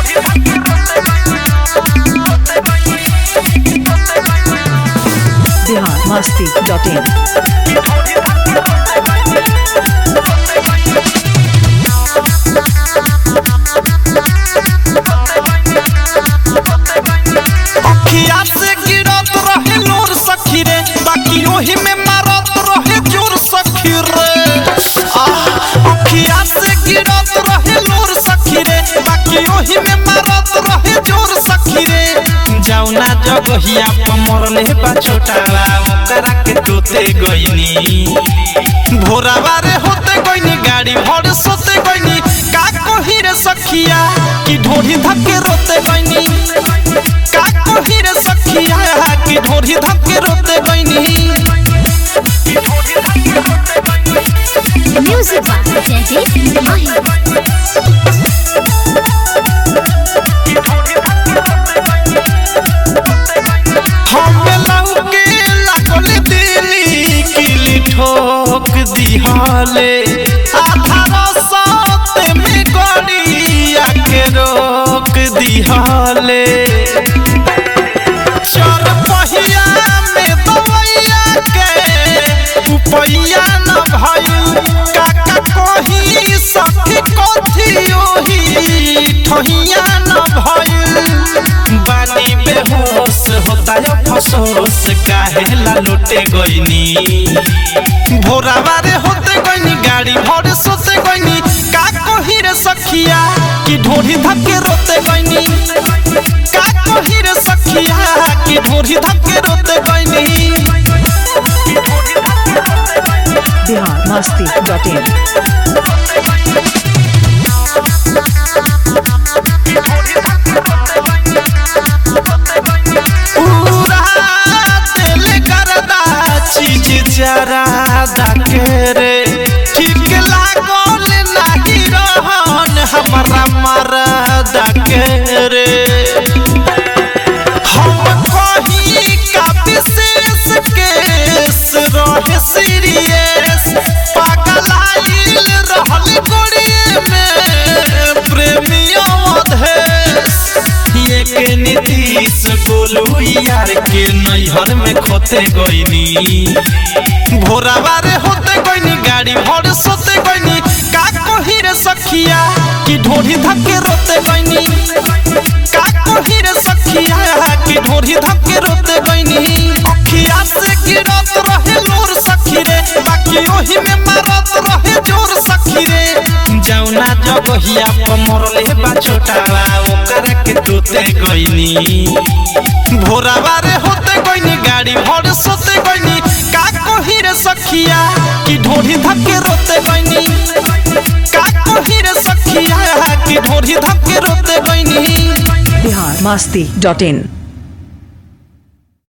biharmasti.in अखिया से गिरत रहे नूर सखी रे बाकी ओही में मारत रहे जोर सखी रे अखिया से गिरत रहे नूर सखी रे बाकी ओही में मारत रहे जोर सखी रे जाऊना जगहिया पमरले बा छोटावा ओकरा के तोते गइनी भोरावा रे होते गइनी गाड़ी भर सोते गइनी का कहि रे सखिया कि ढोढ़ी धक्के रोते गइनी का कहि रे सखिया कि ढोढ़ी धक्के रोते गइनी म्यूजिक बाय जयदीप माही लौके लागल दिली किली ठोक दिहले आधा रास्ते में गड़िया के रोक दिहले चर पहिया में दवैया के उपैया न भइल काका कही सखी कथी ओही ठहिया न भइल बानी बेहोश होता है फसोस काहेला लुटे गइनी भोरावा रे होते गइनी गाड़ी भर सोते गइनी का कहि रे सखिया कि ढोढ़ी धक्के रोते गइनी का कहि रे सखिया कि ढोढ़ी धक्के रोते गइनी biharmasti.in चीज जरा दकेरे ठीक लागल नहीं रहन हमारा मरद केरे हम कहीं का विशेष केस रहे सीरियस पागलाइल रहल गोड़िए में प्रेमियों देश ये के नीतीश गोलू यार के नैहर में खोते गइनी भोरावा रे होते गइनी गाड़ी भर सोते गइनी का कहि रे सखिया कि ढोढ़ी धक्के रोते गइनी का कहि रे सखिया कि ढोढ़ी धक्के रोते गइनी अखिया से गिरत रहे नूर सखी रे बाकी ओही में मारत रहे जोर सखी रे जाऊना जगहिया पमरले बा छोटावा ओकरा के तोते गइनी भोरावा रे होते गइनी गाड़ी भर सोते गइनी का कहि रे सखिया कि ढोढ़ी धक्के रोते गइनी का कहि रे सखिया कि ढोढ़ी धक्के रोते गइनी biharmasti.in